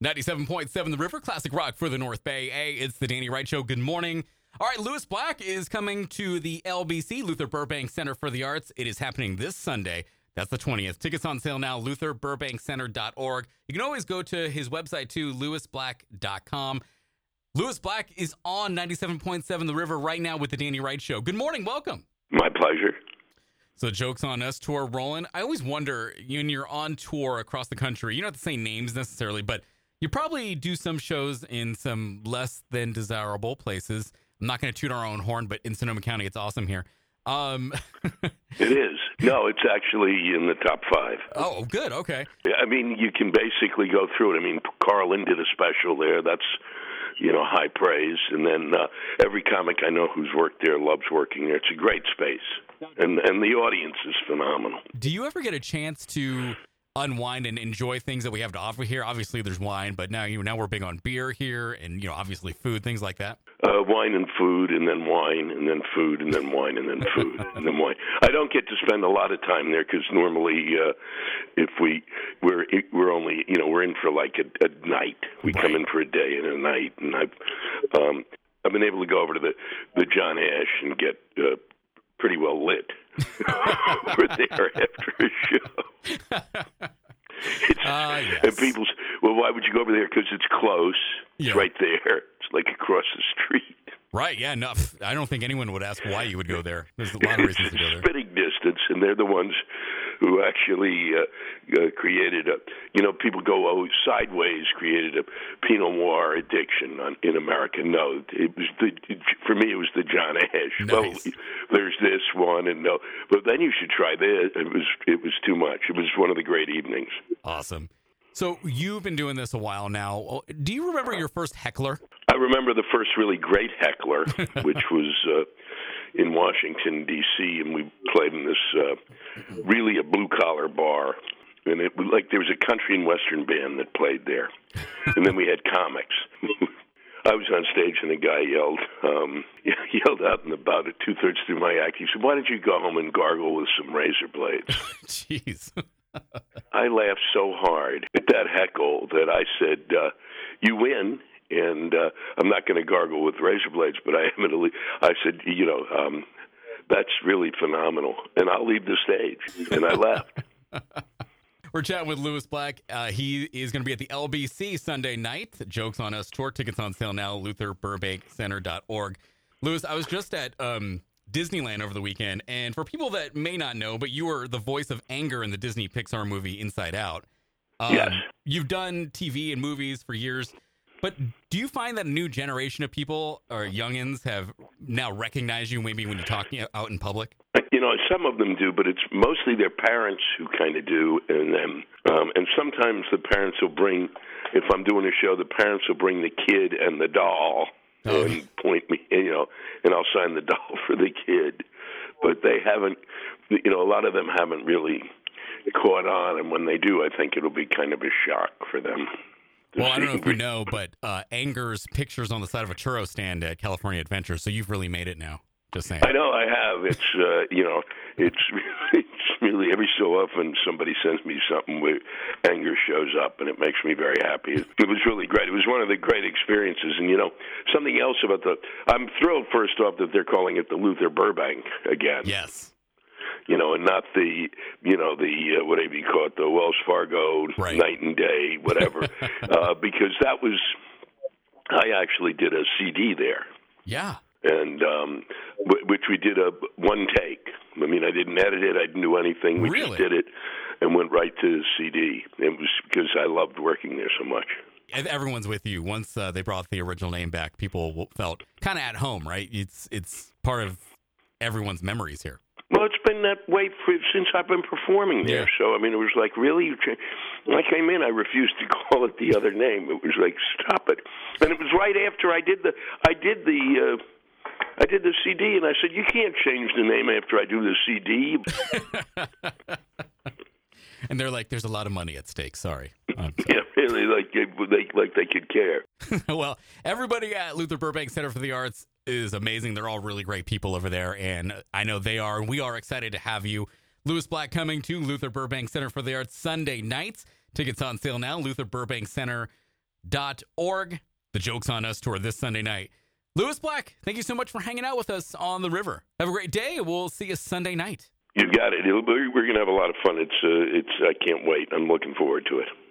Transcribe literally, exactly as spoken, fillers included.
ninety-seven point seven The River, classic rock for the North Bay. Hey, it's the Danny Wright Show. Good morning. All right, Lewis Black is coming to the L B C, Luther Burbank Center for the Arts. It is happening this Sunday. That's the twentieth. Tickets on sale now, luther burbank center dot org. You can always go to his website, too, lewis black dot com. Lewis Black is on ninety-seven point seven The River right now with the Danny Wright Show. Good morning. Welcome. My pleasure. So Joke's on Us tour rolling. I always wonder, when you're on tour across the country, you don't have to say names necessarily, but you probably do some shows in some less than desirable places. I'm not going to toot our own horn, but in Sonoma County, it's awesome here. Um, it is. No, it's actually in the top five. Oh, good. Okay. I mean, you can basically go through it. I mean, Carlin did a special there. That's, you know, high praise. And then uh, every comic I know who's worked there loves working there. It's a great space. And, and the audience is phenomenal. Do you ever get a chance to unwind and enjoy things that we have to offer here? Obviously, there's wine, but now you know, now we're big on beer here, and you know, obviously food, things like that. Uh, wine and food, and then wine, and then food, and then wine, and then food, and then wine. I don't get to spend a lot of time there because normally, uh, if we we're we're only you know we're in for like a, a night. We Right. come in for a day and a night, and I've um, I've been able to go over to the the John Ash and get uh, pretty well lit. We're there after a show. It's, uh, yes. And people's, well, why would you go over there? Because it's close. It's Yeah. right there. It's like across the street. Right, yeah, no, I don't think anyone would ask why you would go there. There's a lot of reasons to go It's there. spitting distance, and they're the ones who actually uh, uh, created a, you know, people go, oh, Sideways created a Pinot Noir addiction on, in America. No, it was the, for me, it was the John Ash. Nice. Well, there's this one, and no, but then you should try this. It was, it was too much. It was one of the great evenings. Awesome. So you've been doing this a while now. Do you remember your first heckler? I remember the first really great heckler, which was uh, in Washington, D C, and we played in this uh, really a blue-collar bar. And it was like there was a country and western band that played there. And then we had comics. I was on stage, and the guy yelled um, yelled out in about two-thirds through my act. He said, why don't you go home and gargle with some razor blades? Jeez. I laughed so hard at that heckle that I said, uh, you win. And uh, I'm not going to gargle with razor blades, but I am. At I said, you know, um, that's really phenomenal, and I'll leave the stage. And I left. We're chatting with Lewis Black. Uh, he is going to be at the L B C Sunday night. Jokes on Us tour. Tickets on sale now, luther burbank center dot org. Lewis, I was just at um, Disneyland over the weekend, and for people that may not know, but you were the voice of Anger in the Disney Pixar movie Inside Out. Um, Yes. You've done T V and movies for years. But do you find that a new generation of people or youngins have now recognized you maybe when you're talking out in public? You know, some of them do, but it's mostly their parents who kind of do, and then um, and sometimes the parents will bring. If I'm doing a show, the parents will bring the kid and the doll Oh. and point me, you know, and I'll sign the doll for the kid. But they haven't, you know, a lot of them haven't really caught on, and when they do, I think it'll be kind of a shock for them. Well, I don't know if you know, but uh, Anger's pictures on the side of a churro stand at California Adventure, so you've really made it now. Just saying. I know I have. It's uh, you know, it's it's really every so often somebody sends me something where Anger shows up, and it makes me very happy. It, it was really great. It was one of the great experiences, and you know, something else about the. I'm thrilled first off that they're calling it the Luther Burbank again. Yes. You know, and not the, you know, the, uh, whatever you call it, the Wells Fargo Right. Night and Day, whatever, uh, because that was, I actually did a C D there, Yeah. and um, w- which we did a one take. I mean, I didn't edit it, I didn't do anything. We Really? just did it and went right to the C D. It was because I loved working there so much. And everyone's with you. Once uh, they brought the original name back, people felt kind of at home, right? It's it's part of everyone's memories here. Well, it's been that way for, since I've been performing there. Yeah. So, I mean, it was like, really? You cha- When I came in, I refused to call it the other name. It was like, stop it. And it was right after I did the, I did the, uh, I did the C D, and I said, you can't change the name after I do the C D. And they're like, there's a lot of money at stake. Sorry. Um, Yeah, really, like they, they, like they could care. well, everybody at Luther Burbank Center for the Arts is amazing. They're all really great people over there, and I know they are. And we are excited to have you. Lewis Black coming to Luther Burbank Center for the Arts Sunday nights. Tickets on sale now, luther burbank center dot org. The Joke's on Us tour this Sunday night. Lewis Black, thank you so much for hanging out with us on the river. Have a great day. We'll see you Sunday night. You got it. It'll be, we're going to have a lot of fun. It's, uh, it's. I can't wait. I'm looking forward to it.